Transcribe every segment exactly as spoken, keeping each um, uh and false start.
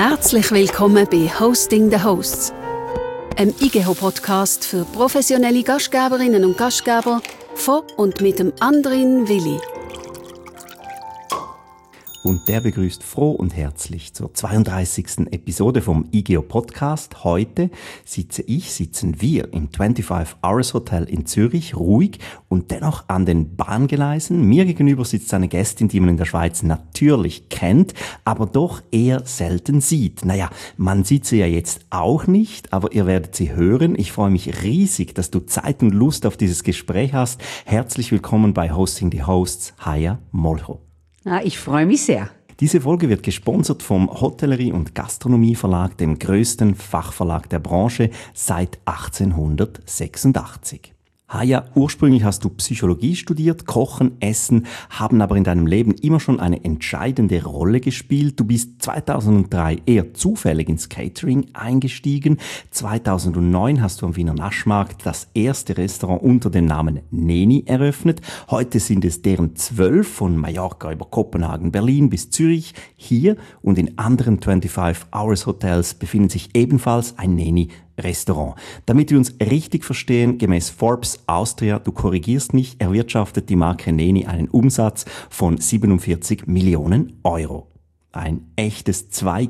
Herzlich willkommen bei Hosting the Hosts, einem I G E H-Podcast für professionelle Gastgeberinnen und Gastgeber von und mit dem Andrin Willi. Und der begrüßt froh und herzlich zur zweiunddreißigsten Episode vom I G E H-Podcast. Heute sitze ich, sitzen wir im fünfundzwanzig Hours Hotel in Zürich, ruhig und dennoch an den Bahngleisen. Mir gegenüber sitzt eine Gästin, die man in der Schweiz natürlich kennt, aber doch eher selten sieht. Naja, man sieht sie ja jetzt auch nicht, aber ihr werdet sie hören. Ich freue mich riesig, dass du Zeit und Lust auf dieses Gespräch hast. Herzlich willkommen bei Hosting the Hosts, Haya Molcho. Ah, ich freue mich sehr. Diese Folge wird gesponsert vom Hotellerie- und Gastronomie-Verlag, dem größten Fachverlag der Branche seit achtzehnhundertsechsundachtzig. Haya, ursprünglich hast du Psychologie studiert, Kochen, Essen haben aber in deinem Leben immer schon eine entscheidende Rolle gespielt. Du bist zweitausenddrei eher zufällig ins Catering eingestiegen. zweitausendneun hast du am Wiener Naschmarkt das erste Restaurant unter dem Namen Neni eröffnet. Heute sind es deren zwölf, von Mallorca über Kopenhagen, Berlin bis Zürich. Hier und in anderen fünfundzwanzig Hours Hotels befindet sich ebenfalls ein Neni Restaurant. Damit wir uns richtig verstehen, gemäß Forbes Austria, du korrigierst mich, erwirtschaftet die Marke Neni einen Umsatz von siebenundvierzig Millionen Euro. Ein echtes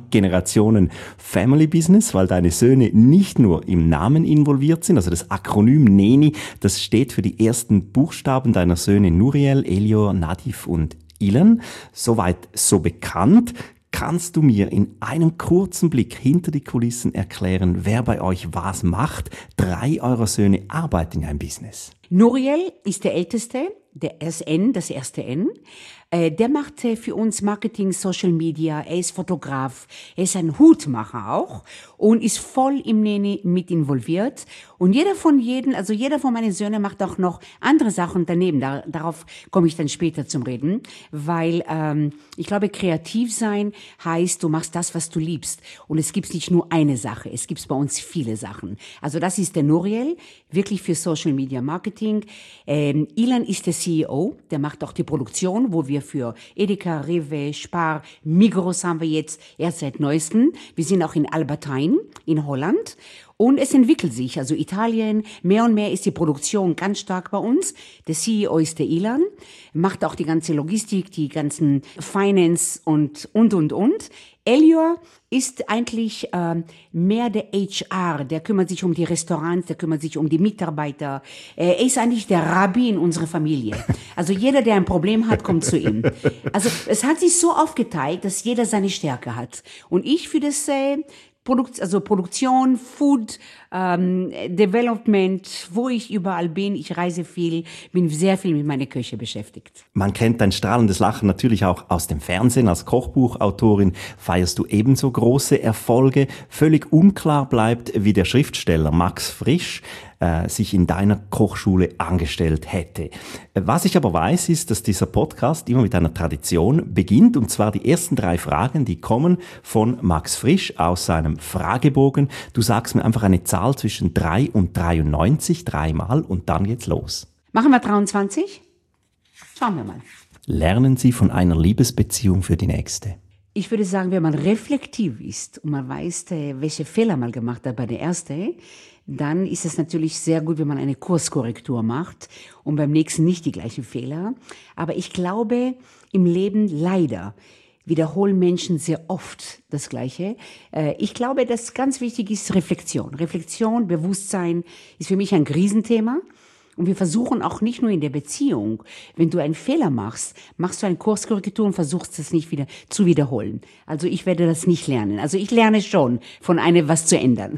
Zwei-Generationen-Family-Business, weil deine Söhne nicht nur im Namen involviert sind, also das Akronym Neni, das steht für die ersten Buchstaben deiner Söhne Nuriel, Elior, Nadif und Ilan. Soweit so bekannt. Kannst du mir in einem kurzen Blick hinter die Kulissen erklären, wer bei euch was macht? Drei eurer Söhne arbeiten in einem Business. Nuriel ist der Älteste, der S N, das erste N. Der macht für uns Marketing, Social Media, er ist Fotograf, er ist ein Hutmacher auch und ist voll im Neni mit involviert. Und jeder von jedem, also jeder von meinen Söhnen macht auch noch andere Sachen daneben. Da, darauf komme ich dann später zum Reden, weil ähm, ich glaube, kreativ sein heißt, du machst das, was du liebst. Und es gibt nicht nur eine Sache, es gibt bei uns viele Sachen. Also das ist der Nuriel, wirklich für Social Media Marketing. Ähm, Ilan ist der C E O, der macht auch die Produktion, wo wir für Edeka, Rewe, Spar, Migros haben wir jetzt erst seit neuestem. Wir sind auch in Albertijn in Holland. Und es entwickelt sich, also Italien, mehr und mehr ist die Produktion ganz stark bei uns. Der C E O ist der Ilan, macht auch die ganze Logistik, die ganzen Finance und, und, und, und. Elior ist eigentlich äh, mehr der H R, der kümmert sich um die Restaurants, der kümmert sich um die Mitarbeiter. Äh, er ist eigentlich der Rabbi in unserer Familie. Also jeder, der ein Problem hat, kommt zu ihm. Also es hat sich so aufgeteilt, dass jeder seine Stärke hat. Und ich für das äh, Produkt, also Produktion, Food, ähm, Development, wo ich überall bin, ich reise viel, bin sehr viel mit meiner Küche beschäftigt. Man kennt dein strahlendes Lachen natürlich auch aus dem Fernsehen. Als Kochbuchautorin feierst du ebenso große Erfolge. Völlig unklar bleibt, wie der Schriftsteller Max Frisch äh, sich in deiner Kochschule angestellt hätte. Was ich aber weiß, ist, dass dieser Podcast immer mit einer Tradition beginnt, und zwar die ersten drei Fragen, die kommen von Max Frisch aus seinem Fragebogen. Du sagst mir einfach eine Zahl zwischen drei und dreiundneunzig, dreimal, und dann geht's los. Machen wir dreiundzwanzig? Schauen wir mal. Lernen Sie von einer Liebesbeziehung für die nächste. Ich würde sagen, wenn man reflektiv ist und man weiß, welche Fehler man gemacht hat bei der ersten, dann ist es natürlich sehr gut, wenn man eine Kurskorrektur macht und beim nächsten nicht die gleichen Fehler. Aber ich glaube, im Leben leider wiederholen Menschen sehr oft das Gleiche. Ich glaube, dass ganz wichtig ist Reflexion. Reflexion, Bewusstsein ist für mich ein Riesenthema. Und wir versuchen auch nicht nur in der Beziehung, wenn du einen Fehler machst, machst du eine Kurskorrektur und versuchst es nicht wieder zu wiederholen. Also ich werde das nicht lernen. Also ich lerne schon, von einem was zu ändern.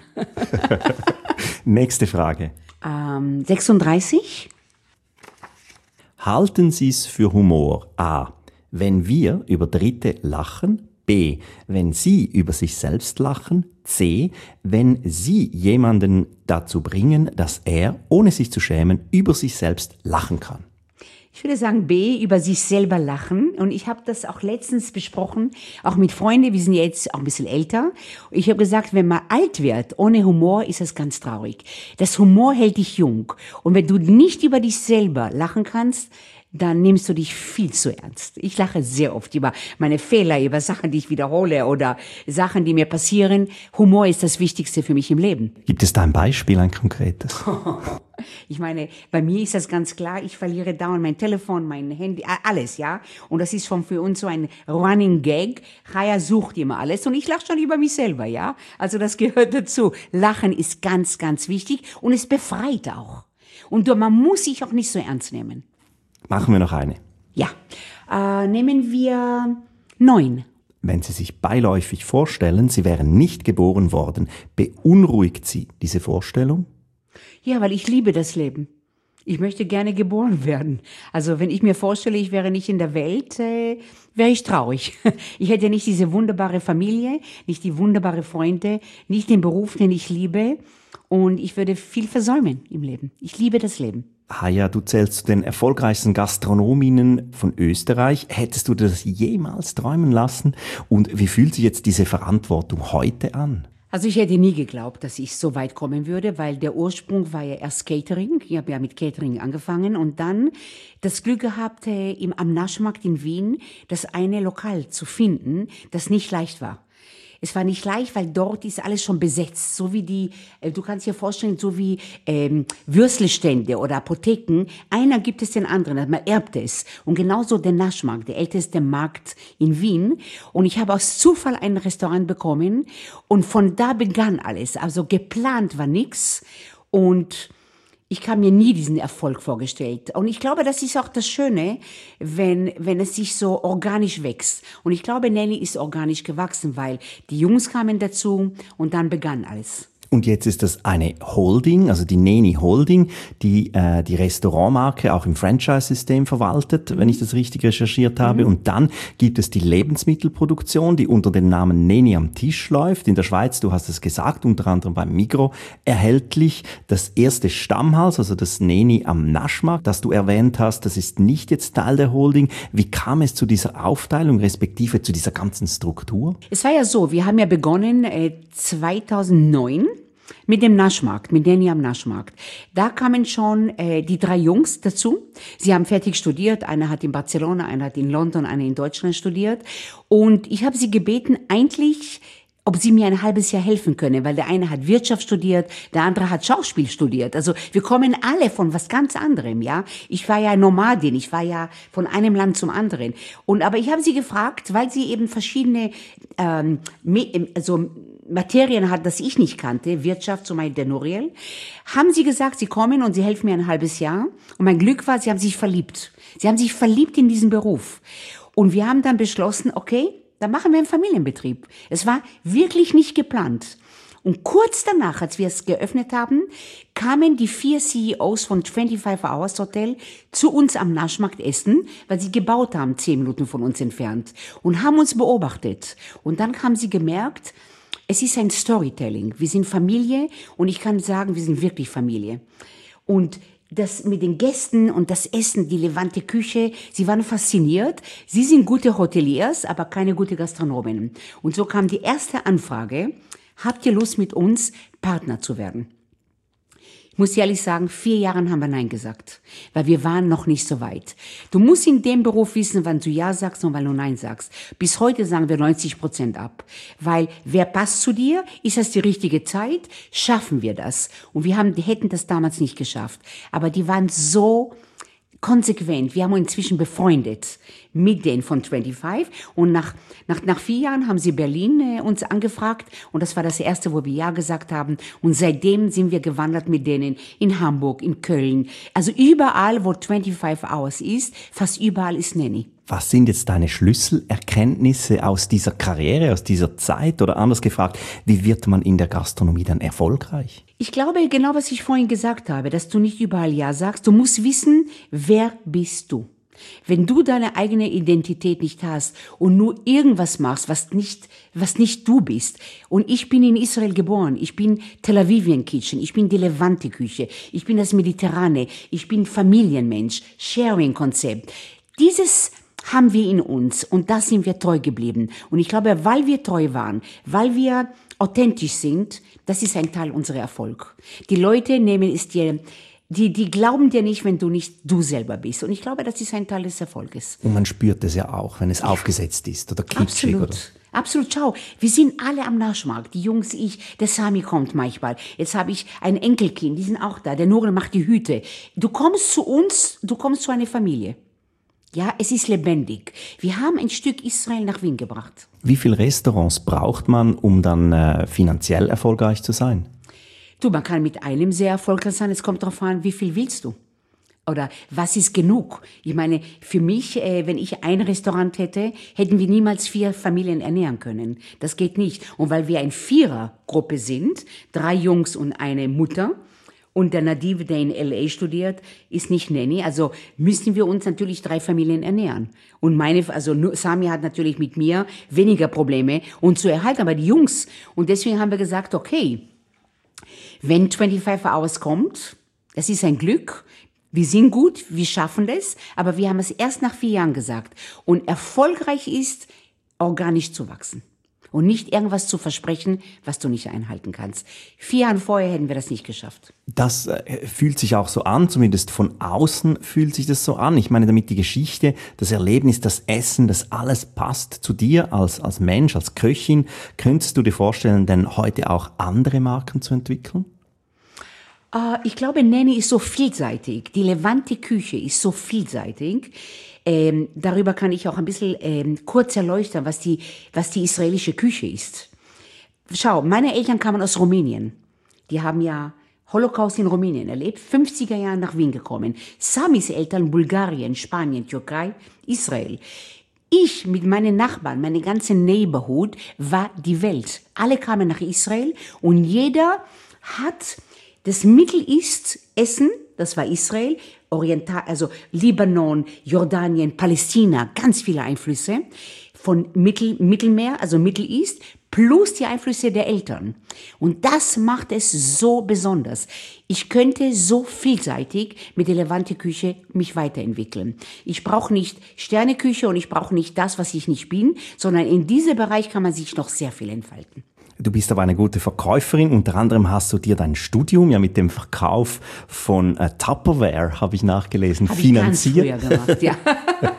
Nächste Frage. Ähm, sechsunddreißig. Halten Sie es für Humor? A. Wenn wir über Dritte lachen. B. Wenn Sie über sich selbst lachen. C. Wenn Sie jemanden dazu bringen, dass er, ohne sich zu schämen, über sich selbst lachen kann. Ich würde sagen B, über sich selber lachen. Und ich habe das auch letztens besprochen, auch mit Freunden, wir sind jetzt auch ein bisschen älter. Und ich habe gesagt, wenn man alt wird, ohne Humor, ist das ganz traurig. Das Humor hält dich jung. Und wenn du nicht über dich selber lachen kannst, dann nimmst du dich viel zu ernst. Ich lache sehr oft über meine Fehler, über Sachen, die ich wiederhole oder Sachen, die mir passieren. Humor ist das Wichtigste für mich im Leben. Gibt es da ein Beispiel, ein konkretes? Ich meine, bei mir ist das ganz klar, ich verliere dauernd mein Telefon, mein Handy, alles, ja. Und das ist schon für uns so ein Running Gag. Chaya sucht immer alles und ich lache schon über mich selber, ja. Also das gehört dazu. Lachen ist ganz, ganz wichtig und es befreit auch. Und man muss sich auch nicht so ernst nehmen. Machen wir noch eine. Ja, äh, nehmen wir neun. Wenn Sie sich beiläufig vorstellen, Sie wären nicht geboren worden, beunruhigt Sie diese Vorstellung? Ja, weil ich liebe das Leben. Ich möchte gerne geboren werden. Also wenn ich mir vorstelle, ich wäre nicht in der Welt, äh, wäre ich traurig. Ich hätte nicht diese wunderbare Familie, nicht die wunderbare Freunde, nicht den Beruf, den ich liebe. Und ich würde viel versäumen im Leben. Ich liebe das Leben. Chaya, du zählst zu den erfolgreichsten Gastronominnen von Österreich. Hättest du das jemals träumen lassen? Und wie fühlt sich jetzt diese Verantwortung heute an? Also ich hätte nie geglaubt, dass ich so weit kommen würde, weil der Ursprung war ja erst Catering. Ich habe ja mit Catering angefangen und dann das Glück gehabt, im, am Naschmarkt in Wien das eine Lokal zu finden, das nicht leicht war. Es war nicht leicht, weil dort ist alles schon besetzt. So wie die, du kannst dir vorstellen, so wie ähm, Würstelstände oder Apotheken. Einer gibt es den anderen, man erbt es. Und genauso der Naschmarkt, der älteste Markt in Wien. Und ich habe aus Zufall ein Restaurant bekommen und von da begann alles. Also geplant war nix und ich habe mir nie diesen Erfolg vorgestellt. Und ich glaube, das ist auch das Schöne, wenn, wenn es sich so organisch wächst. Und ich glaube, Nanny ist organisch gewachsen, weil die Jungs kamen dazu und dann begann alles. Und jetzt ist das eine Holding, also die Neni Holding, die äh, die Restaurantmarke auch im Franchise-System verwaltet, wenn ich das richtig recherchiert habe. Mhm. Und dann gibt es die Lebensmittelproduktion, die unter dem Namen Neni am Tisch läuft. In der Schweiz, du hast es gesagt, unter anderem beim Migros erhältlich. Das erste Stammhaus, also das Neni am Naschmarkt, das du erwähnt hast, das ist nicht jetzt Teil der Holding. Wie kam es zu dieser Aufteilung, respektive zu dieser ganzen Struktur? Es war ja so, wir haben ja begonnen äh, zweitausendneun. Mit dem Naschmarkt, mit Neni am Naschmarkt. Da kamen schon äh, die drei Jungs dazu. Sie haben fertig studiert. Einer hat in Barcelona, einer hat in London, einer in Deutschland studiert. Und ich habe sie gebeten, eigentlich, ob sie mir ein halbes Jahr helfen können, weil der eine hat Wirtschaft studiert, der andere hat Schauspiel studiert. Also wir kommen alle von was ganz anderem, ja. Ich war ja Nomadin, ich war ja von einem Land zum anderen. Und aber ich habe sie gefragt, weil sie eben verschiedene, ähm, also Materien hat, das ich nicht kannte, Wirtschaft, zum Beispiel der Noriel, haben sie gesagt, sie kommen und sie helfen mir ein halbes Jahr. Und mein Glück war, sie haben sich verliebt. Sie haben sich verliebt in diesen Beruf. Und wir haben dann beschlossen, okay, dann machen wir einen Familienbetrieb. Es war wirklich nicht geplant. Und kurz danach, als wir es geöffnet haben, kamen die vier C E Os von fünfundzwanzig Hours Hotel zu uns am Naschmarkt essen, weil sie gebaut haben, zehn Minuten von uns entfernt, und haben uns beobachtet. Und dann haben sie gemerkt, es ist ein Storytelling. Wir sind Familie und ich kann sagen, wir sind wirklich Familie. Und das mit den Gästen und das Essen, die Levante Küche, sie waren fasziniert. Sie sind gute Hoteliers, aber keine gute Gastronomen. Und so kam die erste Anfrage, habt ihr Lust mit uns Partner zu werden? Ich muss ehrlich sagen, vier Jahren haben wir Nein gesagt, weil wir waren noch nicht so weit. Du musst in dem Beruf wissen, wann du Ja sagst und wann du Nein sagst. Bis heute sagen wir neunzig Prozent ab, weil wer passt zu dir? Ist das die richtige Zeit? Schaffen wir das? Und wir haben, die hätten das damals nicht geschafft. Aber die waren so konsequent. Wir haben uns inzwischen befreundet mit denen von fünfundzwanzig und nach, nach, nach vier Jahren haben sie Berlin äh, uns angefragt und das war das erste, wo wir Ja gesagt haben und seitdem sind wir gewandert mit denen in Hamburg, in Köln, also überall, wo fünfundzwanzig Hours ist, fast überall ist Neni. Was sind jetzt deine Schlüsselerkenntnisse aus dieser Karriere, aus dieser Zeit? Oder anders gefragt, wie wird man in der Gastronomie dann erfolgreich? Ich glaube, genau was ich vorhin gesagt habe, dass du nicht überall Ja sagst. Du musst wissen, wer bist du? Wenn du deine eigene Identität nicht hast und nur irgendwas machst, was nicht, was nicht du bist. Und ich bin in Israel geboren. Ich bin Tel Avivian Kitchen. Ich bin die Levante Küche. Ich bin das Mediterrane. Ich bin Familienmensch. Sharing-Konzept. Dieses haben wir in uns und da sind wir treu geblieben. Und ich glaube, weil wir treu waren, weil wir authentisch sind, das ist ein Teil unserer Erfolg. Die Leute nehmen es dir Die, die glauben dir nicht, wenn du nicht du selber bist. Und ich glaube, das ist ein Teil des Erfolges. Und man spürt es ja auch, wenn es ja. aufgesetzt ist oder kitschig. Absolut. Oder? Absolut, schau, wir sind alle am Naschmarkt, die Jungs, ich, der Sami kommt manchmal, jetzt habe ich ein Enkelkind, die sind auch da, der Nure macht die Hüte. Du kommst zu uns, du kommst zu einer Familie. Ja, es ist lebendig. Wir haben ein Stück Israel nach Wien gebracht. Wie viele Restaurants braucht man, um dann äh, finanziell erfolgreich zu sein? Du, man kann mit einem sehr erfolgreich sein, es kommt darauf an, wie viel willst du? Oder was ist genug? Ich meine, für mich, äh, wenn ich ein Restaurant hätte, hätten wir niemals vier Familien ernähren können. Das geht nicht. Und weil wir eine Vierergruppe sind, drei Jungs und eine Mutter, und der Nadiv, der in L A studiert, ist nicht Nanny, also müssen wir uns natürlich drei Familien ernähren. Und meine, also Sami hat natürlich mit mir weniger Probleme und zu erhalten, aber die Jungs. Und deswegen haben wir gesagt, okay, wenn fünfundzwanzig Hours kommt, das ist ein Glück. Wir sind gut, wir schaffen das, aber wir haben es erst nach vier Jahren gesagt. Und erfolgreich ist, organisch zu wachsen. Und nicht irgendwas zu versprechen, was du nicht einhalten kannst. Vier Jahre vorher hätten wir das nicht geschafft. Das äh, fühlt sich auch so an, zumindest von außen fühlt sich das so an. Ich meine damit die Geschichte, das Erlebnis, das Essen, das alles passt zu dir als, als Mensch, als Köchin. Könntest du dir vorstellen, denn heute auch andere Marken zu entwickeln? Uh, ich glaube, Nanny ist so vielseitig. Die Levante Küche ist so vielseitig. Ähm, darüber kann ich auch ein bisschen ähm, kurz erleuchten, was die, was die israelische Küche ist. Schau, meine Eltern kamen aus Rumänien. Die haben ja Holocaust in Rumänien erlebt, fünfziger Jahre nach Wien gekommen. Samis Eltern Bulgarien, Spanien, Türkei, Israel. Ich mit meinen Nachbarn, meine ganze Neighborhood war die Welt. Alle kamen nach Israel und jeder hat das Middle East Essen, das war Israel, Oriental, also Libanon, Jordanien, Palästina, ganz viele Einflüsse von Mittel, Mittelmeer, also Middle East, plus die Einflüsse der Eltern. Und das macht es so besonders. Ich könnte so vielseitig mit der Levante Küche mich weiterentwickeln. Ich brauche nicht Sterneküche und ich brauche nicht das, was ich nicht bin, sondern in diesem Bereich kann man sich noch sehr viel entfalten. Du bist aber eine gute Verkäuferin. Unter anderem hast du dir dein Studium ja mit dem Verkauf von äh, Tupperware, habe ich nachgelesen, hab finanziert. Habe ich ganz früher gemacht,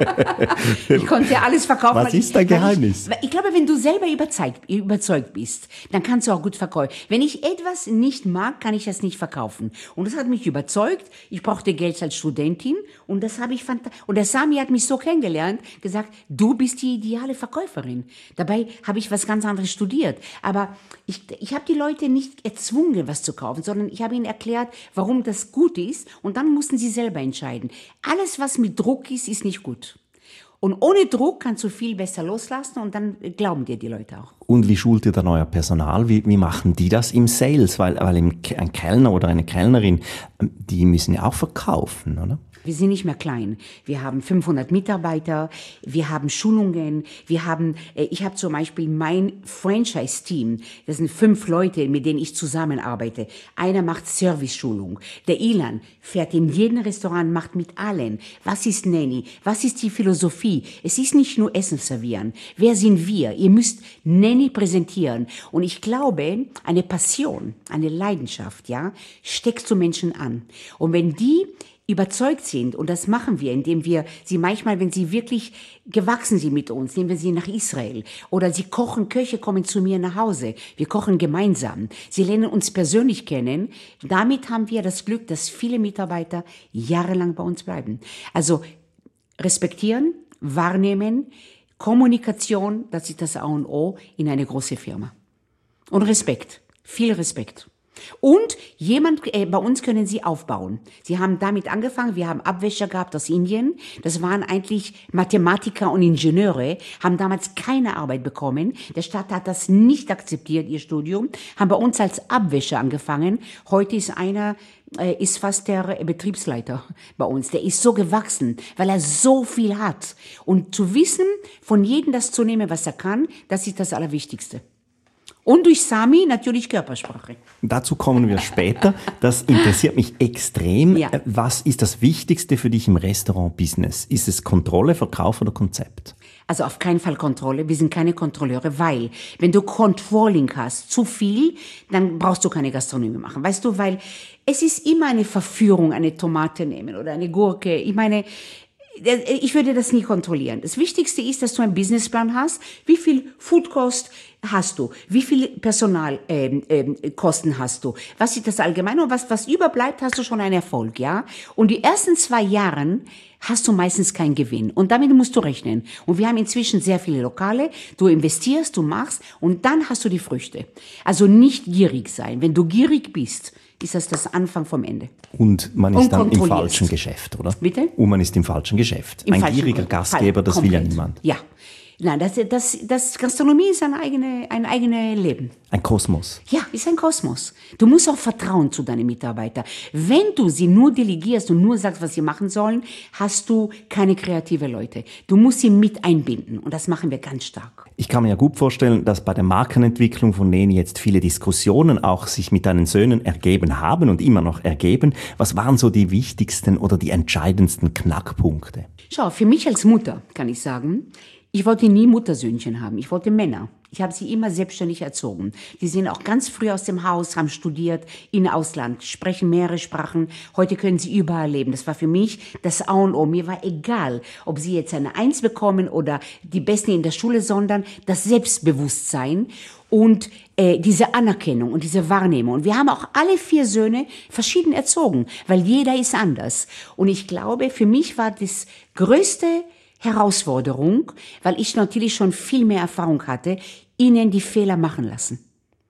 ja. Ich konnte ja alles verkaufen. Was ist dein Geheimnis? Ich, ich glaube, wenn du selber überzeugt, überzeugt bist, dann kannst du auch gut verkaufen. Wenn ich etwas nicht mag, kann ich das nicht verkaufen. Und das hat mich überzeugt. Ich brauchte Geld als Studentin und das habe ich fanta- und der Sami hat mich so kennengelernt, gesagt, du bist die ideale Verkäuferin. Dabei habe ich was ganz anderes studiert. Aber ich, ich habe die Leute nicht erzwungen, was zu kaufen, sondern ich habe ihnen erklärt, warum das gut ist und dann mussten sie selber entscheiden. Alles, was mit Druck ist, ist nicht gut. Und ohne Druck kannst du viel besser loslassen und dann glauben dir die Leute auch. Und wie schult ihr dann euer Personal? Wie, wie machen die das im Sales? Weil, weil ein Kellner oder eine Kellnerin, die müssen ja auch verkaufen, oder? Wir sind nicht mehr klein. Wir haben fünfhundert Mitarbeiter, wir haben Schulungen, wir haben, ich habe zum Beispiel mein Franchise-Team, das sind fünf Leute, mit denen ich zusammenarbeite. Einer macht Service-Schulung. Der Ilan fährt in jedem Restaurant, macht mit allen. Was ist Nanny? Was ist die Philosophie? Es ist nicht nur Essen servieren. Wer sind wir? Ihr müsst Nanny präsentieren. Und ich glaube, eine Passion, eine Leidenschaft, ja, steckt zu Menschen an. Und wenn die überzeugt sind, und das machen wir, indem wir sie manchmal, wenn sie wirklich gewachsen sind mit uns, nehmen wir sie nach Israel. Oder sie kochen, Köche kommen zu mir nach Hause. Wir kochen gemeinsam. Sie lernen uns persönlich kennen. Damit haben wir das Glück, dass viele Mitarbeiter jahrelang bei uns bleiben. Also respektieren, wahrnehmen, Kommunikation, das ist das A und O in eine große Firma. Und Respekt, viel Respekt. Und jemand, äh, bei uns können sie aufbauen. Sie haben damit angefangen, wir haben Abwäscher gehabt aus Indien. Das waren eigentlich Mathematiker und Ingenieure, haben damals keine Arbeit bekommen. Der Staat hat das nicht akzeptiert, ihr Studium, haben bei uns als Abwäscher angefangen. Heute ist einer, äh, ist fast der Betriebsleiter bei uns. Der ist so gewachsen, weil er so viel hat. Und zu wissen, von jedem das zu nehmen, was er kann, das ist das Allerwichtigste. Und durch Sami natürlich Körpersprache. Dazu kommen wir später. Das interessiert mich extrem. Ja. Was ist das Wichtigste für dich im Restaurant-Business? Ist es Kontrolle, Verkauf oder Konzept? Also auf keinen Fall Kontrolle. Wir sind keine Kontrolleure, weil wenn du Controlling hast, zu viel, dann brauchst du keine Gastronomie machen. Weißt du, weil es ist immer eine Verführung, eine Tomate nehmen oder eine Gurke. Ich meine, ich würde das nie kontrollieren. Das Wichtigste ist, dass du einen Businessplan hast. Wie viel Foodkost hast du? Wie viel Personalkosten ähm, ähm, hast du? Was ist das Allgemeine? Und was, was überbleibt, hast du schon einen Erfolg, ja? Und die ersten zwei Jahren hast du meistens keinen Gewinn. Und damit musst du rechnen. Und wir haben inzwischen sehr viele Lokale. Du investierst, du machst und dann hast du die Früchte. Also nicht gierig sein. Wenn du gierig bist, ist das das Anfang vom Ende. Und man ist dann im falschen Geschäft, oder? Bitte? Und man ist im falschen Geschäft. Im Ein falschen gieriger Fall. Gastgeber, das Komplett. will ja niemand. Ja. Nein, das, das, das Gastronomie ist ein eigenes ein eigene Leben. Ein Kosmos. Ja, ist ein Kosmos. Du musst auch vertrauen zu deinen Mitarbeitern. Wenn du sie nur delegierst und nur sagst, was sie machen sollen, hast du keine kreative Leute. Du musst sie mit einbinden und das machen wir ganz stark. Ich kann mir ja gut vorstellen, dass bei der Markenentwicklung von Neni jetzt viele Diskussionen auch sich mit deinen Söhnen ergeben haben und immer noch ergeben. Was waren so die wichtigsten oder die entscheidendsten Knackpunkte? Schau, für mich als Mutter kann ich sagen, ich wollte nie Muttersöhnchen haben. Ich wollte Männer. Ich habe sie immer selbstständig erzogen. Die sind auch ganz früh aus dem Haus, haben studiert in Ausland, sprechen mehrere Sprachen. Heute können sie überall leben. Das war für mich das A und O. Mir war egal, ob sie jetzt eine Eins bekommen oder die Besten in der Schule, sondern das Selbstbewusstsein und äh, diese Anerkennung und diese Wahrnehmung. Und wir haben auch alle vier Söhne verschieden erzogen, weil jeder ist anders. Und ich glaube, für mich war das größte Herausforderung, weil ich natürlich schon viel mehr Erfahrung hatte, ihnen die Fehler machen lassen.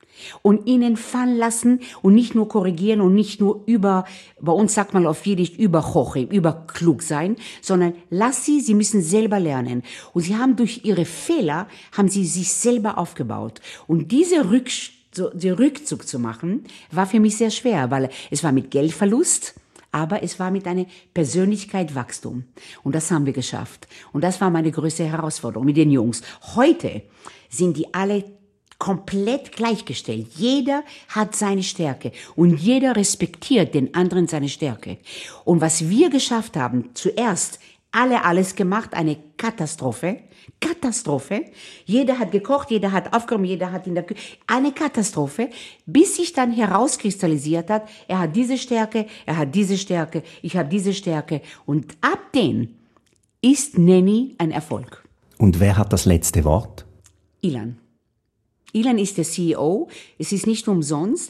Und ihnen fallen lassen und nicht nur korrigieren und nicht nur über, bei uns sagt man auf Jiddisch, überhoche, überklug sein, sondern lass sie, sie müssen selber lernen. Und sie haben durch ihre Fehler, haben sie sich selber aufgebaut. Und diese Rück, so, den Rückzug zu machen, war für mich sehr schwer, weil es war mit Geldverlust, aber es war mit einer Persönlichkeit Wachstum. Und das haben wir geschafft. Und das war meine größte Herausforderung mit den Jungs. Heute sind die alle komplett gleichgestellt. Jeder hat seine Stärke und jeder respektiert den anderen seine Stärke. Und was wir geschafft haben, zuerst alle alles gemacht, eine Katastrophe. Katastrophe. Jeder hat gekocht, jeder hat aufgeräumt, jeder hat in der Küche. Eine Katastrophe, bis sich dann herauskristallisiert hat, er hat diese Stärke, er hat diese Stärke, ich habe diese Stärke. Und ab den ist Neni ein Erfolg. Und wer hat das letzte Wort? Ilan. Ilan ist der C E O. Es ist nicht umsonst,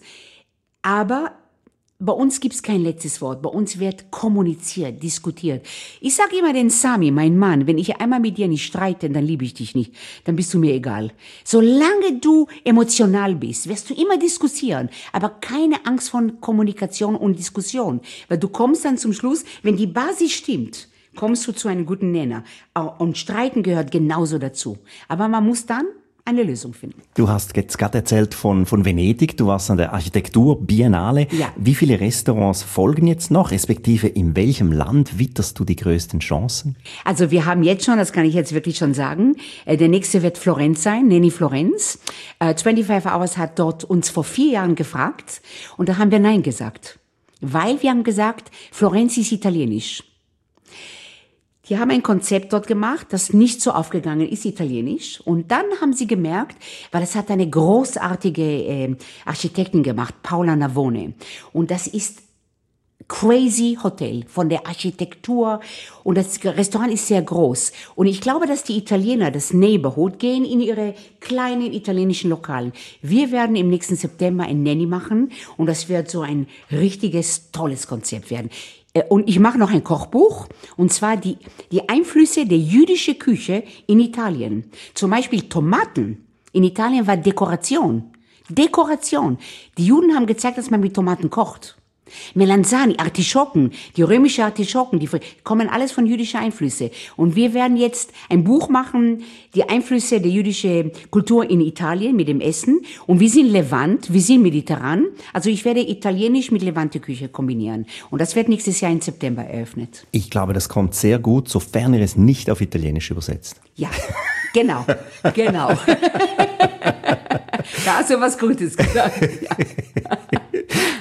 aber bei uns gibt's kein letztes Wort. Bei uns wird kommuniziert, diskutiert. Ich sage immer den Sami, mein Mann, wenn ich einmal mit dir nicht streite, dann liebe ich dich nicht. Dann bist du mir egal. Solange du emotional bist, wirst du immer diskutieren. Aber keine Angst von Kommunikation und Diskussion. Weil du kommst dann zum Schluss, wenn die Basis stimmt, kommst du zu einem guten Nenner. Und Streiten gehört genauso dazu. Aber man muss dann eine Lösung finden. Du hast jetzt gerade erzählt von, von Venedig, du warst an der Architektur-Biennale. Ja. Wie viele Restaurants folgen jetzt noch, respektive in welchem Land witterst du die größten Chancen? Also wir haben jetzt schon, das kann ich jetzt wirklich schon sagen, der nächste wird Florenz sein, Neni Florenz. fünfundzwanzig Hours hat dort uns vor vier Jahren gefragt und da haben wir Nein gesagt. Weil wir haben gesagt, Florenz ist italienisch. Die haben ein Konzept dort gemacht, das nicht so aufgegangen ist, italienisch. Und dann haben sie gemerkt, weil es hat eine großartige äh, Architektin gemacht, Paola Navone. Und das ist crazy Hotel von der Architektur. Und das Restaurant ist sehr groß. Und ich glaube, dass die Italiener, das Neighborhood, gehen in ihre kleinen italienischen Lokalen. Wir werden im nächsten September ein Neni machen. Und das wird so ein richtiges, tolles Konzept werden. Und ich mache noch ein Kochbuch, und zwar die, die Einflüsse der jüdischen Küche in Italien. Zum Beispiel Tomaten. In Italien war Dekoration. Dekoration. Die Juden haben gezeigt, dass man mit Tomaten kocht. Melanzani, Artischocken, die römische Artischocken, die kommen alles von jüdischen Einflüssen. Und wir werden jetzt ein Buch machen, die Einflüsse der jüdischen Kultur in Italien mit dem Essen. Und wir sind Levant, wir sind mediterran. Also ich werde italienisch mit Levante Küche kombinieren. Und das wird nächstes Jahr im September eröffnet. Ich glaube, das kommt sehr gut, sofern ihr es nicht auf Italienisch übersetzt. Ja, genau, genau. Da hast du was Gutes gesagt. Ja.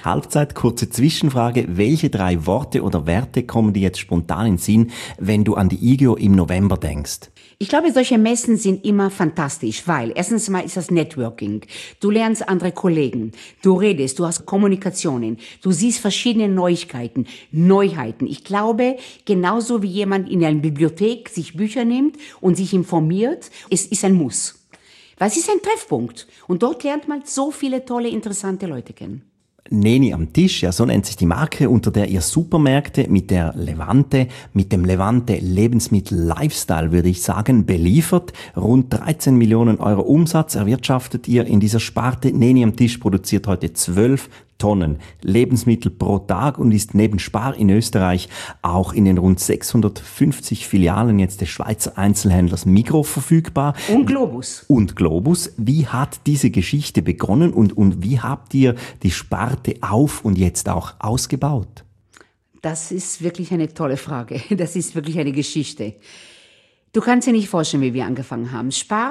Halbzeit. Kurze Zwischenfrage. Welche drei Worte oder Werte kommen dir jetzt spontan in den Sinn, wenn du an die I G E O im November denkst? Ich glaube, solche Messen sind immer fantastisch, weil erstens mal ist das Networking. Du lernst andere Kollegen, du redest, du hast Kommunikationen, du siehst verschiedene Neuigkeiten, Neuheiten. Ich glaube, genauso wie jemand in einer Bibliothek sich Bücher nimmt und sich informiert, es ist ein Muss. Weil es ist ein Treffpunkt und dort lernt man so viele tolle, interessante Leute kennen. Neni am Tisch, ja, so nennt sich die Marke, unter der ihr Supermärkte mit der Levante, mit dem Levante Lebensmittel Lifestyle, würde ich sagen, beliefert. Rund dreizehn Millionen Euro Umsatz erwirtschaftet ihr in dieser Sparte. Neni am Tisch produziert heute zwölf Tonnen Lebensmittel pro Tag und ist neben Spar in Österreich auch in den rund sechshundertfünfzig Filialen jetzt des Schweizer Einzelhändlers Migros verfügbar. Und Globus. Und Globus. Wie hat diese Geschichte begonnen und, und wie habt ihr die Sparte auf und jetzt auch ausgebaut? Das ist wirklich eine tolle Frage. Das ist wirklich eine Geschichte. Du kannst dir nicht vorstellen, wie wir angefangen haben. Spar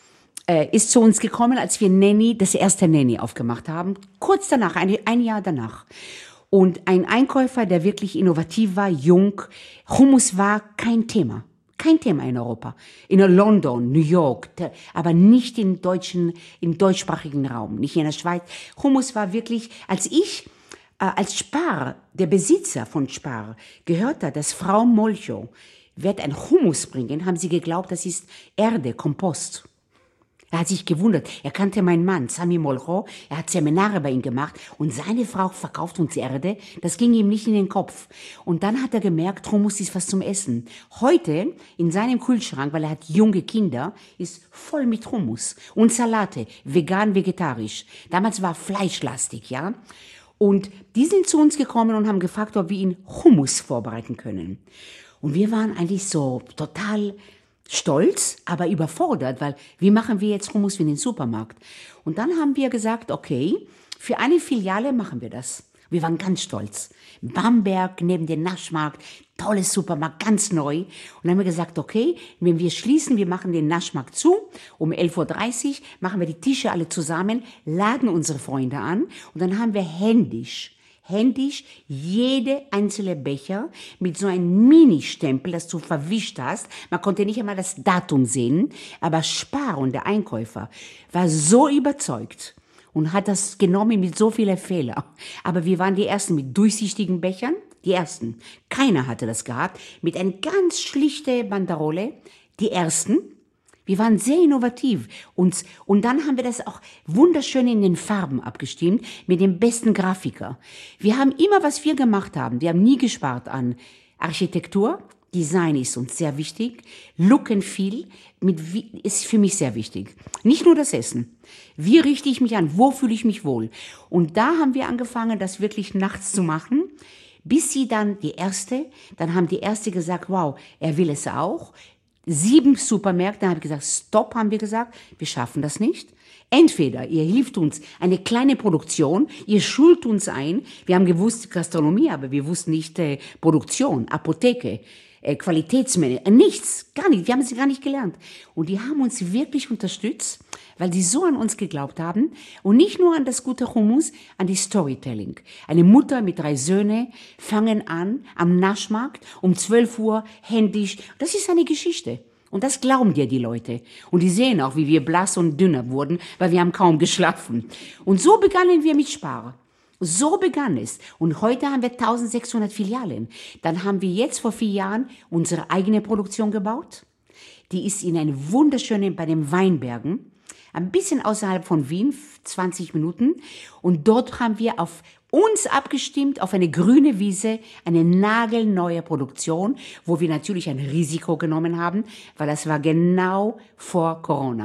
ist zu uns gekommen, als wir Neni, das erste Neni aufgemacht haben. Kurz danach, ein, ein Jahr danach. Und ein Einkäufer, der wirklich innovativ war, jung. Hummus war kein Thema. Kein Thema in Europa. In London, New York, aber nicht im deutschen, im deutschsprachigen Raum, nicht in der Schweiz. Hummus war wirklich, als ich, äh, als Spar, der Besitzer von Spar, gehört hat, dass Frau Molcho wird ein Hummus bringen, haben sie geglaubt, das ist Erde, Kompost. Er hat sich gewundert. Er kannte meinen Mann, Sami Molcho. Er hat Seminare bei ihm gemacht. Und seine Frau verkauft uns Erde. Das ging ihm nicht in den Kopf. Und dann hat er gemerkt, Hummus ist was zum Essen. Heute, in seinem Kühlschrank, weil er hat junge Kinder, ist voll mit Hummus. Und Salate, vegan, vegetarisch. Damals war fleischlastig, ja. Und die sind zu uns gekommen und haben gefragt, ob wir ihn Hummus vorbereiten können. Und wir waren eigentlich so total stolz, aber überfordert, weil wie machen wir jetzt Hummus wie in den Supermarkt? Und dann haben wir gesagt, okay, für eine Filiale machen wir das. Wir waren ganz stolz. Bamberg, neben dem Naschmarkt, tolles Supermarkt, ganz neu. Und dann haben wir gesagt, okay, wenn wir schließen, wir machen den Naschmarkt zu, um elf Uhr dreißig machen wir die Tische alle zusammen, laden unsere Freunde an und dann haben wir händisch händisch jede einzelne Becher mit so einem Mini-Stempel, das du verwischt hast. Man konnte nicht einmal das Datum sehen, aber Spar und der Einkäufer war so überzeugt und hat das genommen mit so vielen Fehlern. Aber wir waren die Ersten mit durchsichtigen Bechern, die Ersten. Keiner hatte das gehabt, mit einer ganz schlichten Banderole, die Ersten. Wir waren sehr innovativ und, und dann haben wir das auch wunderschön in den Farben abgestimmt mit dem besten Grafiker. Wir haben immer, was wir gemacht haben, wir haben nie gespart an Architektur, Design ist uns sehr wichtig, Look and Feel mit, ist für mich sehr wichtig. Nicht nur das Essen. Wie richte ich mich an, wo fühle ich mich wohl? Und da haben wir angefangen, das wirklich nachts zu machen. Bis sie dann die Erste, dann haben die Erste gesagt, wow, er will es auch. Sieben Supermärkte, dann habe ich gesagt, stopp, haben wir gesagt, wir schaffen das nicht. Entweder ihr hilft uns, eine kleine Produktion, ihr schult uns ein, wir haben gewusst Gastronomie, aber wir wussten nicht äh, Produktion, Apotheke, äh, Qualitätsmanagement, äh, nichts, gar nicht, wir haben es gar nicht gelernt. Und die haben uns wirklich unterstützt, weil sie so an uns geglaubt haben und nicht nur an das gute Hummus, an die Storytelling. Eine Mutter mit drei Söhnen fangen an am Naschmarkt um zwölf Uhr händisch. Das ist eine Geschichte. Und das glauben dir die Leute. Und die sehen auch, wie wir blass und dünner wurden, weil wir haben kaum geschlafen. Und so begannen wir mit Spar. So begann es. Und heute haben wir eintausendsechshundert Filialen. Dann haben wir jetzt vor vier Jahren unsere eigene Produktion gebaut. Die ist in einem wunderschönen, bei den Weinbergen, ein bisschen außerhalb von Wien, zwanzig Minuten. Und dort haben wir auf uns abgestimmt, auf eine grüne Wiese, eine nagelneue Produktion, wo wir natürlich ein Risiko genommen haben, weil das war genau vor Corona.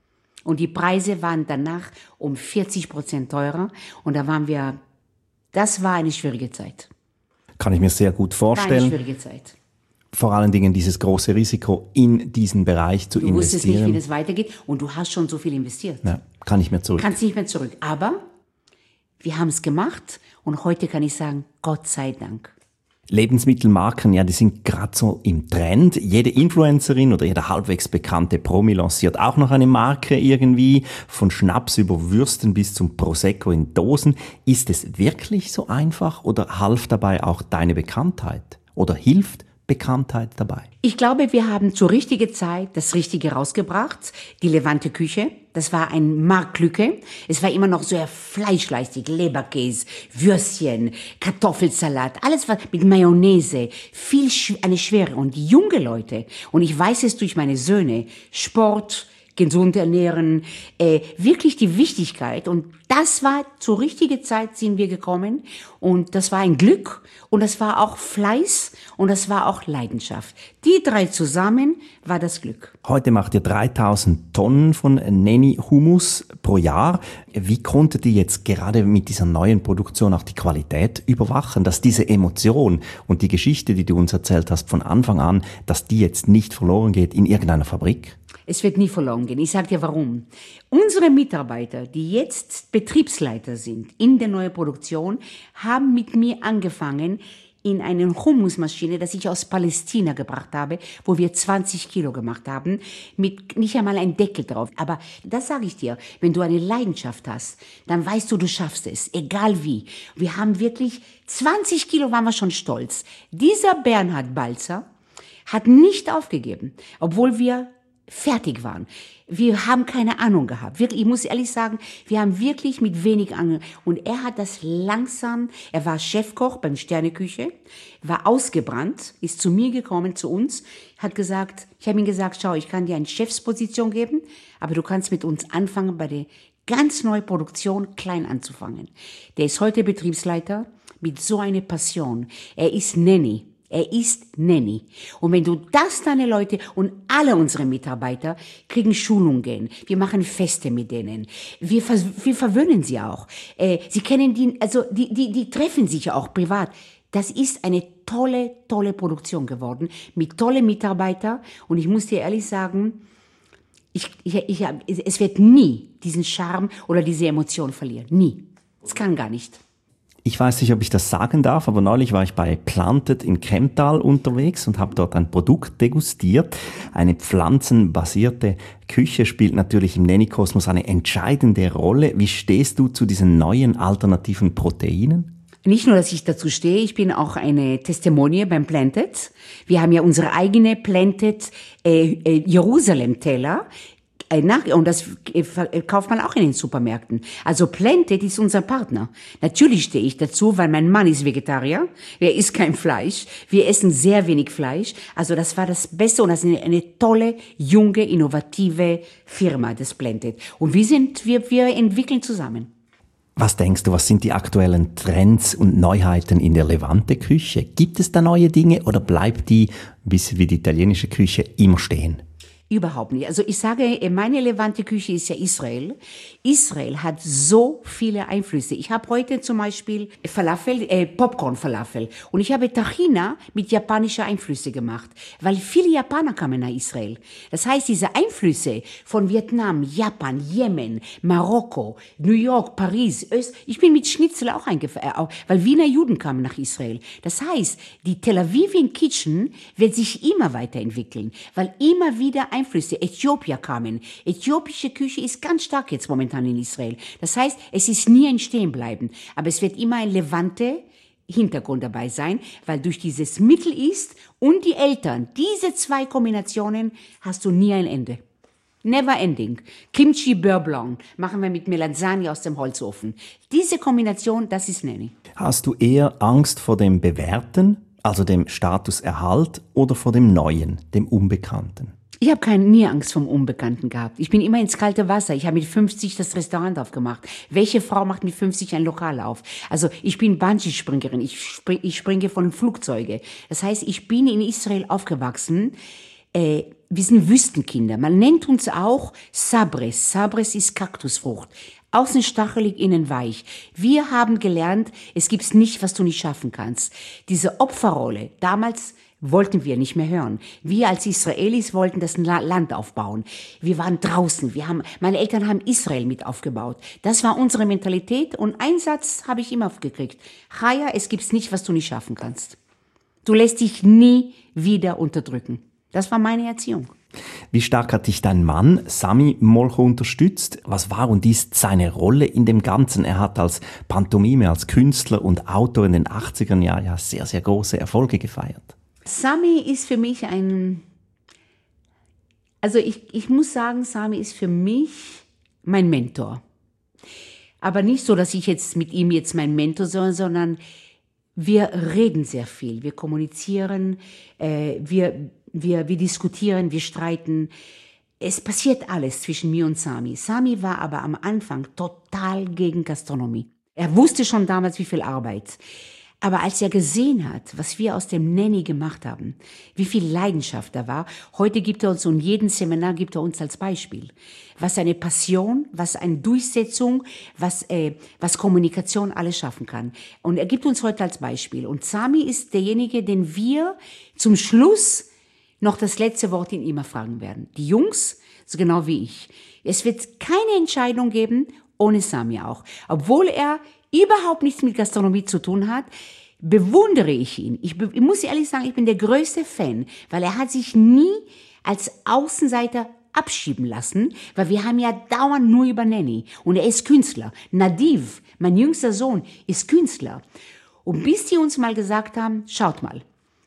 Und die Preise waren danach um vierzig Prozent teurer. Und da waren wir, das war eine schwierige Zeit. Kann ich mir sehr gut vorstellen. War eine schwierige Zeit. Vor allen Dingen dieses große Risiko, in diesen Bereich zu du investieren. Du wusstest nicht, wie das weitergeht und du hast schon so viel investiert. Ja, kann ich mir zurück. Kannst nicht mehr zurück. Aber wir haben es gemacht und heute kann ich sagen, Gott sei Dank. Lebensmittelmarken, ja, die sind gerade so im Trend. Jede Influencerin oder jeder halbwegs bekannte Promi lanciert auch noch eine Marke irgendwie. Von Schnaps über Würsten bis zum Prosecco in Dosen. Ist es wirklich so einfach oder half dabei auch deine Bekanntheit? Oder hilft Bekanntheit dabei? Ich glaube, wir haben zur richtigen Zeit das Richtige rausgebracht. Die Levante Küche, das war ein Marktlücke. Es war immer noch sehr fleischlastig, Leberkäse, Würstchen, Kartoffelsalat, alles was mit Mayonnaise, viel eine Schwere. Und die junge Leute, und ich weiß es durch meine Söhne, Sport, gesund ernähren, äh, wirklich die Wichtigkeit. Und das war zur richtigen Zeit sind wir gekommen. Und das war ein Glück. Und das war auch Fleiß. Und das war auch Leidenschaft. Die drei zusammen war das Glück. Heute macht ihr dreitausend Tonnen von Nenni Hummus pro Jahr. Wie konntet ihr jetzt gerade mit dieser neuen Produktion auch die Qualität überwachen, dass diese Emotion und die Geschichte, die du uns erzählt hast von Anfang an, dass die jetzt nicht verloren geht in irgendeiner Fabrik? Es wird nie verloren gehen. Ich sage dir warum. Unsere Mitarbeiter, die jetzt Betriebsleiter sind in der neuen Produktion, haben mit mir angefangen in eine Hummusmaschine, das ich aus Palästina gebracht habe, wo wir zwanzig Kilo gemacht haben, mit nicht einmal ein Deckel drauf. Aber das sage ich dir, wenn du eine Leidenschaft hast, dann weißt du, du schaffst es, egal wie. Wir haben wirklich zwanzig Kilo, waren wir schon stolz. Dieser Bernhard Balzer hat nicht aufgegeben, obwohl wir fertig waren. Wir haben keine Ahnung gehabt. Wirklich, ich muss ehrlich sagen, wir haben wirklich mit wenig Ahnung. Und er hat das langsam, er war Chefkoch beim Sterneküche, war ausgebrannt, ist zu mir gekommen, zu uns, hat gesagt, ich habe ihm gesagt, schau, ich kann dir eine Chefsposition geben, aber du kannst mit uns anfangen, bei der ganz neuen Produktion klein anzufangen. Der ist heute Betriebsleiter mit so einer Passion. Er ist Nenni. Er ist Nenni. Und wenn du das deine Leute und alle unsere Mitarbeiter kriegen Schulungen, wir machen Feste mit denen, wir, wir verwöhnen sie auch. Äh, sie kennen die, also die, die, die treffen sich ja auch privat. Das ist eine tolle, tolle Produktion geworden mit tollen Mitarbeitern. Und ich muss dir ehrlich sagen, ich, ich, ich, es wird nie diesen Charme oder diese Emotion verlieren. Nie. Es kann gar nicht. Ich weiß nicht, ob ich das sagen darf, aber neulich war ich bei Planted in Kemptal unterwegs und habe dort ein Produkt degustiert. Eine pflanzenbasierte Küche spielt natürlich im Nenni-Kosmos eine entscheidende Rolle. Wie stehst du zu diesen neuen alternativen Proteinen? Nicht nur, dass ich dazu stehe, ich bin auch eine Testimonie beim Planted. Wir haben ja unsere eigene Planted äh, äh, Jerusalem-Teller. Und das kauft man auch in den Supermärkten. Also Planted ist unser Partner. Natürlich stehe ich dazu, weil mein Mann ist Vegetarier. Er isst kein Fleisch. Wir essen sehr wenig Fleisch. Also das war das Beste und das ist eine, eine tolle, junge, innovative Firma, das Planted. Und wir sind, wir, wir entwickeln zusammen. Was denkst du, was sind die aktuellen Trends und Neuheiten in der Levante-Küche? Gibt es da neue Dinge oder bleibt die, ein bisschen wie die italienische Küche, immer stehen? Überhaupt nicht. Also ich sage, meine Levante-Küche ist ja Israel. Israel hat so viele Einflüsse. Ich habe heute zum Beispiel Falafel, äh, Popcorn-Falafel. Und ich habe Tahina mit japanischen Einflüssen gemacht, weil viele Japaner kamen nach Israel. Das heißt, diese Einflüsse von Vietnam, Japan, Jemen, Marokko, New York, Paris, Öst, ich bin mit Schnitzel auch eingefallen, weil Wiener Juden kamen nach Israel. Das heißt, die Tel Avivian Kitchen wird sich immer weiterentwickeln, weil immer wieder Einflüsse, Äthiopier kamen. Äthiopische Küche ist ganz stark jetzt momentan in Israel. Das heißt, es ist nie ein Stehenbleiben, aber es wird immer ein Levante Hintergrund dabei sein, weil durch dieses Middle East und die Eltern, diese zwei Kombinationen, hast du nie ein Ende. Never ending. Kimchi Beurre Blanc machen wir mit Melanzani aus dem Holzofen. Diese Kombination, das ist Nenni. Hast du eher Angst vor dem Bewährten, also dem Statuserhalt, oder vor dem Neuen, dem Unbekannten? Ich habe keine nie Angst vom Unbekannten gehabt. Ich bin immer ins kalte Wasser. Ich habe mit fünfzig das Restaurant aufgemacht. Welche Frau macht mit fünfzig ein Lokal auf? Also ich bin Bungee-Springerin. Ich, spring, ich springe von Flugzeuge. Das heißt, ich bin in Israel aufgewachsen. Äh, wir sind Wüstenkinder. Man nennt uns auch Sabres. Sabres ist Kaktusfrucht. Außen stachelig, innen weich. Wir haben gelernt, es gibt nicht, was du nicht schaffen kannst. Diese Opferrolle, damals wollten wir nicht mehr hören. Wir als Israelis wollten das Land aufbauen. Wir waren draußen. Wir haben, meine Eltern haben Israel mit aufgebaut. Das war unsere Mentalität und einen Satz habe ich immer aufgekriegt. Chaya, es gibt's nicht, was du nicht schaffen kannst. Du lässt dich nie wieder unterdrücken. Das war meine Erziehung. Wie stark hat dich dein Mann, Sami Molcho, unterstützt? Was war und ist seine Rolle in dem Ganzen? Er hat als Pantomime, als Künstler und Autor in den achtziger Jahren ja sehr, sehr große Erfolge gefeiert. Sami ist für mich ein... Also ich, ich muss sagen, Sami ist für mich mein Mentor. Aber nicht so, dass ich jetzt mit ihm jetzt mein Mentor soll, sondern wir reden sehr viel. Wir kommunizieren, äh, wir... Wir, wir diskutieren, wir streiten. Es passiert alles zwischen mir und Sami. Sami war aber am Anfang total gegen Gastronomie. Er wusste schon damals, wie viel Arbeit. Aber als er gesehen hat, was wir aus dem Nanny gemacht haben, wie viel Leidenschaft da war, heute gibt er uns, und jeden Seminar gibt er uns als Beispiel, was eine Passion, was eine Durchsetzung, was, äh, was Kommunikation alles schaffen kann. Und er gibt uns heute als Beispiel. Und Sami ist derjenige, den wir zum Schluss noch das letzte Wort in immer fragen werden. Die Jungs, so genau wie ich. Es wird keine Entscheidung geben, ohne Sami auch. Obwohl er überhaupt nichts mit Gastronomie zu tun hat, bewundere ich ihn. Ich, be- ich muss ehrlich sagen, ich bin der größte Fan, weil er hat sich nie als Außenseiter abschieben lassen, weil wir haben ja dauernd nur über Nanny. Und er ist Künstler. Nadiv, mein jüngster Sohn, ist Künstler. Und bis die uns mal gesagt haben, schaut mal,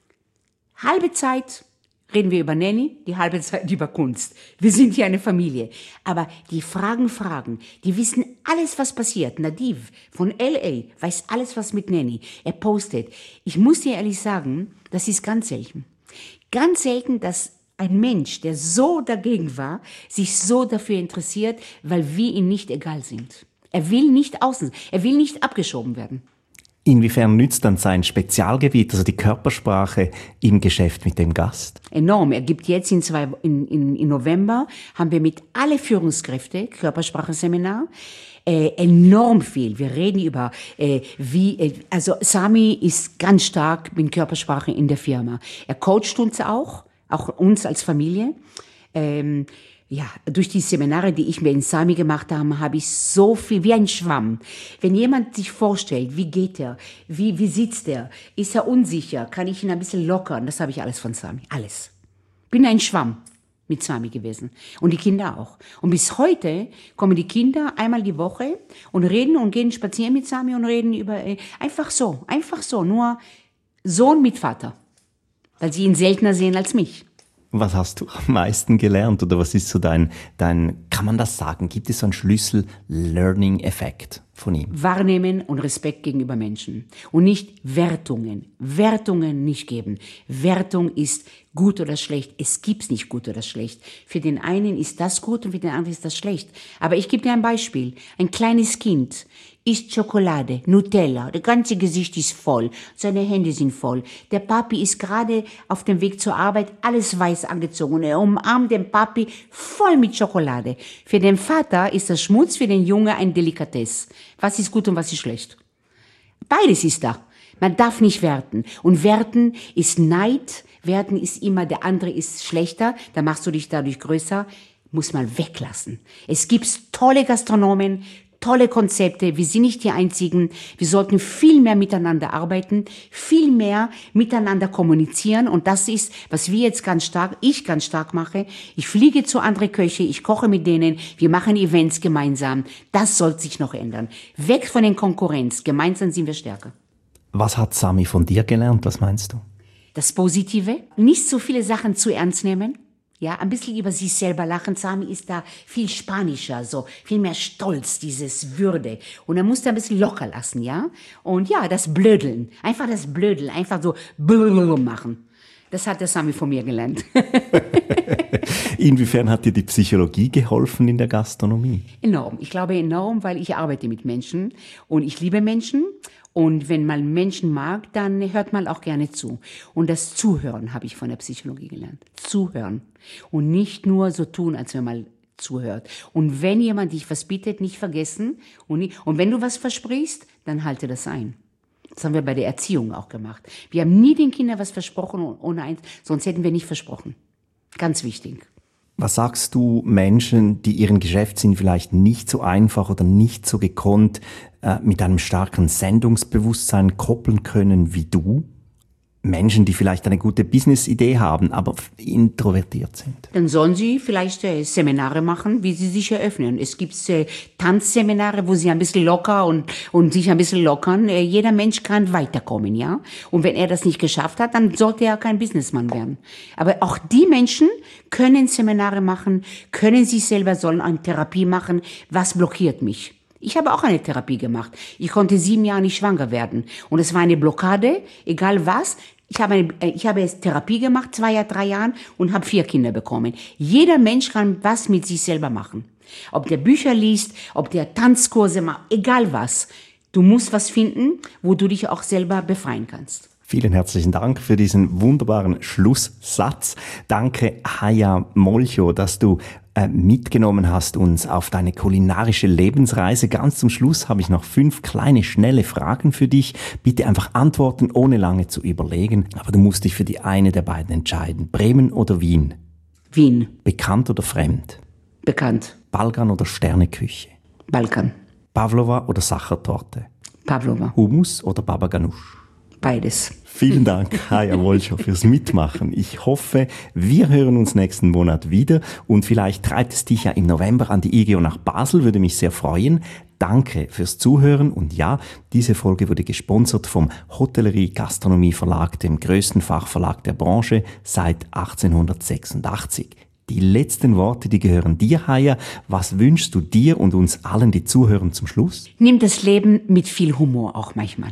halbe Zeit reden wir über Nanny, die halbe Zeit über Kunst. Wir sind hier eine Familie. Aber die fragen Fragen, die wissen alles, was passiert. Nadiv von L A weiß alles, was mit Nanny. Er postet. Ich muss dir ehrlich sagen, das ist ganz selten. Ganz selten, dass ein Mensch, der so dagegen war, sich so dafür interessiert, weil wir ihm nicht egal sind. Er will nicht außen, er will nicht abgeschoben werden. Inwiefern nützt dann sein Spezialgebiet, also die Körpersprache, im Geschäft mit dem Gast? Enorm. Er gibt jetzt in, zwei, in, in, in November, haben wir mit alle Führungskräfte Körpersprachenseminar, äh, enorm viel. Wir reden über, äh, wie, äh, also Sami ist ganz stark mit Körpersprache in der Firma. Er coacht uns auch, auch uns als Familie. Ähm, Ja, durch die Seminare, die ich mir in Sami gemacht habe, habe ich so viel, wie ein Schwamm. Wenn jemand sich vorstellt, wie geht er, wie, wie sitzt er, ist er unsicher, kann ich ihn ein bisschen lockern, das habe ich alles von Sami, alles. Bin ein Schwamm mit Sami gewesen und die Kinder auch. Und bis heute kommen die Kinder einmal die Woche und reden und gehen spazieren mit Sami und reden über, äh, einfach so, einfach so, nur Sohn mit Vater, weil sie ihn seltener sehen als mich. Was hast du am meisten gelernt oder was ist so dein, dein, kann man das sagen, gibt es so einen Schlüssel-Learning-Effekt von ihm? Wahrnehmen und Respekt gegenüber Menschen und nicht Wertungen. Wertungen nicht geben. Wertung ist gut oder schlecht. Es gibt's nicht gut oder schlecht. Für den einen ist das gut und für den anderen ist das schlecht. Aber ich gebe dir ein Beispiel. Ein kleines Kind isst Schokolade, Nutella, das ganze Gesicht ist voll, seine Hände sind voll. Der Papi ist gerade auf dem Weg zur Arbeit, alles weiß angezogen und er umarmt den Papi voll mit Schokolade. Für den Vater ist das Schmutz, für den Junge ein Delikatesse. Was ist gut und was ist schlecht? Beides ist da. Man darf nicht werten. Und werten ist Neid, werten ist immer, der andere ist schlechter, da machst du dich dadurch größer, muss man weglassen. Es gibt tolle Gastronomen, tolle Konzepte, wir sind nicht die Einzigen. Wir sollten viel mehr miteinander arbeiten, viel mehr miteinander kommunizieren. Und das ist, was wir jetzt ganz stark, ich ganz stark mache. Ich fliege zu anderen Köche, ich koche mit denen, wir machen Events gemeinsam. Das sollte sich noch ändern. Weg von den Konkurrenz, gemeinsam sind wir stärker. Was hat Sami von dir gelernt, was meinst du? Das Positive, nicht so viele Sachen zu ernst nehmen. Ja, ein bisschen über sich selber lachen. Sami ist da viel spanischer, so viel mehr Stolz, dieses Würde. Und er muss da ein bisschen locker lassen, ja. Und ja, das Blödeln, einfach das Blödeln, einfach so blödeln machen. Das hat der Sami von mir gelernt. Inwiefern hat dir die Psychologie geholfen in der Gastronomie? Enorm. Ich glaube enorm, weil ich arbeite mit Menschen und ich liebe Menschen. Und wenn man Menschen mag, dann hört man auch gerne zu. Und das Zuhören habe ich von der Psychologie gelernt. Zuhören. Und nicht nur so tun, als wenn man zuhört. Und wenn jemand dich was bittet, nicht vergessen. Und, nicht, und wenn du was versprichst, dann halte das ein. Das haben wir bei der Erziehung auch gemacht. Wir haben nie den Kindern was versprochen ohne eins, sonst hätten wir nicht versprochen. Ganz wichtig. Was sagst du Menschen, die ihren Geschäftssinn vielleicht nicht so einfach oder nicht so gekonnt äh, mit einem starken Sendungsbewusstsein koppeln können wie du? Menschen, die vielleicht eine gute Business-Idee haben, aber introvertiert sind? Dann sollen sie vielleicht äh, Seminare machen, wie sie sich eröffnen. Es gibt äh, Tanzseminare, wo sie ein bisschen locker und, und sich ein bisschen lockern. Äh, jeder Mensch kann weiterkommen, ja. Und wenn er das nicht geschafft hat, dann sollte er kein Businessman werden. Aber auch die Menschen können Seminare machen, können sich selber, sollen eine Therapie machen. Was blockiert mich? Ich habe auch eine Therapie gemacht. Ich konnte sieben Jahre nicht schwanger werden. Und es war eine Blockade, egal was. Ich habe, eine, ich habe jetzt Therapie gemacht, zwei Jahre, drei Jahren und habe vier Kinder bekommen. Jeder Mensch kann was mit sich selber machen. Ob der Bücher liest, ob der Tanzkurse macht, egal was. Du musst was finden, wo du dich auch selber befreien kannst. Vielen herzlichen Dank für diesen wunderbaren Schlusssatz. Danke, Haya Molcho, dass du äh, mitgenommen hast uns auf deine kulinarische Lebensreise. Ganz zum Schluss habe ich noch fünf kleine, schnelle Fragen für dich. Bitte einfach antworten, ohne lange zu überlegen. Aber du musst dich für die eine der beiden entscheiden. Bremen oder Wien? Wien. Bekannt oder fremd? Bekannt. Balkan oder Sterneküche? Balkan. Pavlova oder Sachertorte? Pavlova. Hummus oder Baba Ganoush? Beides. Vielen Dank, Haya Molcho, fürs Mitmachen. Ich hoffe, wir hören uns nächsten Monat wieder und vielleicht treibt es dich ja im November an die I G E O nach Basel, würde mich sehr freuen. Danke fürs Zuhören und ja, diese Folge wurde gesponsert vom Hotellerie Gastronomie Verlag, dem größten Fachverlag der Branche seit achtzehnhundertsechsundachtzig. Die letzten Worte, die gehören dir, Haya. Was wünschst du dir und uns allen, die zuhören, zum Schluss? Nimm das Leben mit viel Humor auch manchmal.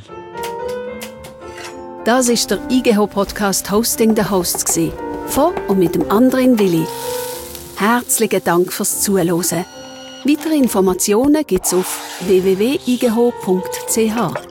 Das ist der I G E H O-Podcast «Hosting the Hosts» gsi. Von und mit dem Andrin Willi. Herzlichen Dank fürs Zuhören. Weitere Informationen gibt's auf w w w punkt i g e h o punkt c h.